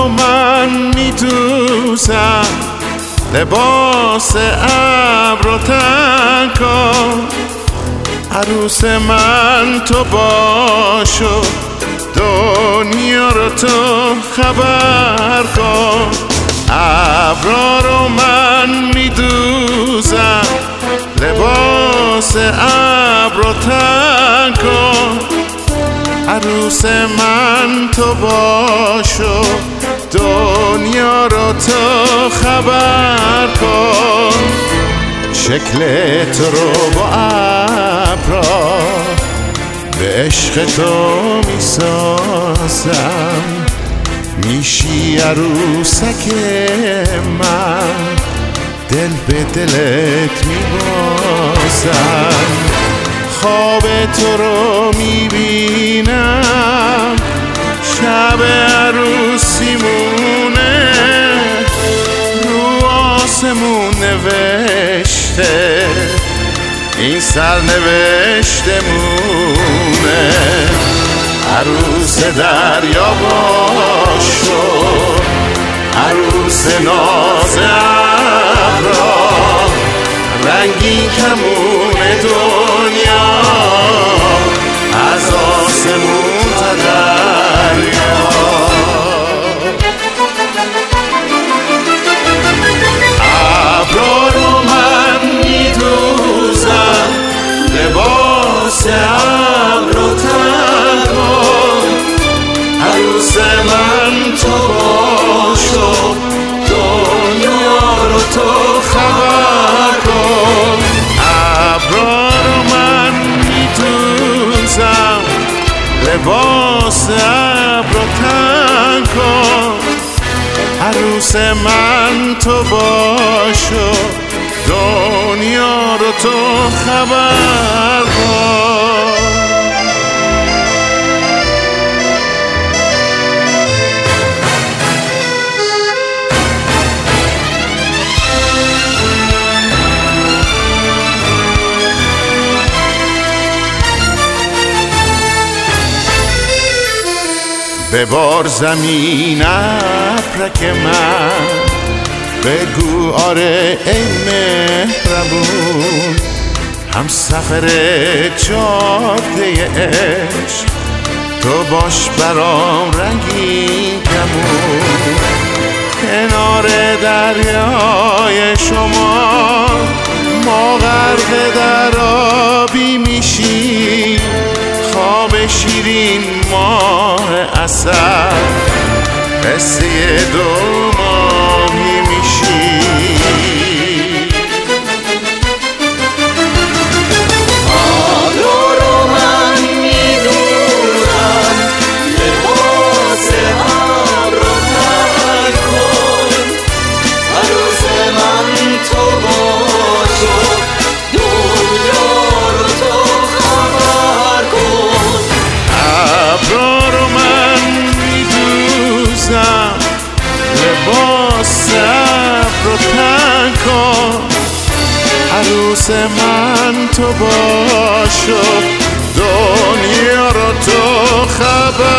رو من میدوزم، لباس ابر رو تن کن. عروس من تو باشو، دنیا رو تو خبر کن. ابرا رو من میدوزم، لباس ابر رو تن کن. عروس من تو باشو، دنیا رو تو خبر کن. شکل تو رو با ابرا به عشق تو میسازم، میشی عروسک من، دل به دلت میبازم. خواب تو رو میبینم، شب عروسیمونه، رو آسمون نوشته این سرنوشته مونه. عروس دریا باشو، عروس ناز ابرا، رنگی کمون دنیا از آسمون تا دریا. ابرا رو من میدوزم، لباس ابر رو تن کن. عروس من تو باشو، دنیا رو تو خبر کن. ابرا رو من میدوزم، لباس ابر رو تن کن. عروس من تو باشو، دنیا رو تو خبر کن. ببار زمین ابرک من، بگو آره ای مهربون، هم سفر جاده عشق، تو باش برام رنگین کمون. کنار دریای شما ما غرق در آبی میشیم، خواب شیرین ماه عسل، قصه دو ماهی میشی. ابرا رو من میدوزم، لباس ابر رو تن کن. عروس من تو باشو، دنیا رو تو خبر کن. ابرا رو من میدوزم، لباس ابر رو تن کن. عروس من تو باشو، دنیا رو تو خبر